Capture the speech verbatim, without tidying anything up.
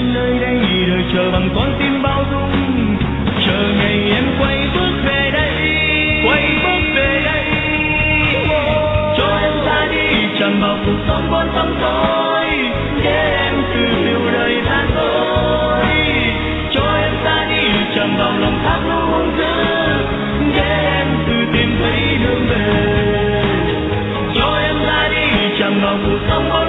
trong nơi đây đời chờ bằng con tim bao dung, chờ ngày em quay bước về đây, quay bước về đây. Cho em ra đi chẳng vào cuộc sống vốn tăm tối, để em tự yêu đời than dối. Cho em ra đi chẳng vào lòng thác lũ hung dữ, để em tự tìm thấy đường về. Cho em ra đi chẳng vào cuộc sống vốn